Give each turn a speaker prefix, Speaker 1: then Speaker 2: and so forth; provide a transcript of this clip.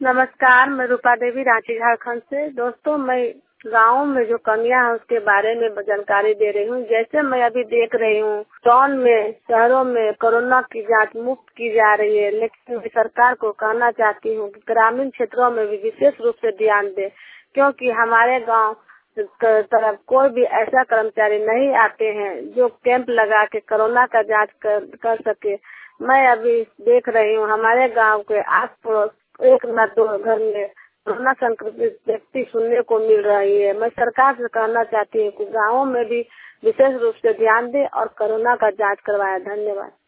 Speaker 1: नमस्कार, मैं रूपा देवी रांची झारखंड से। दोस्तों, मैं गाँव में जो कमियां हैं उसके बारे में जानकारी दे रही हूँ। जैसे मैं अभी देख रही हूँ टाउन में, शहरों में कोरोना की जांच मुफ्त की जा रही है, लेकिन मैं सरकार को कहना चाहती हूँ कि ग्रामीण क्षेत्रों में भी विशेष रूप से ध्यान दे, क्योंकि हमारे गाँव तरफ कोई भी ऐसा कर्मचारी नहीं आते हैं जो कैंप लगा के कोरोना का जांच कर सके। मैं अभी देख रही हूँ हमारे गांव के आस पड़ोस एक न दो घर में कोरोना संक्रमित व्यक्ति सुनने को मिल रही है। मैं सरकार से कहना चाहती हूँ कि गाँवों में भी विशेष रूप से ध्यान दे और कोरोना का जांच करवाए। धन्यवाद।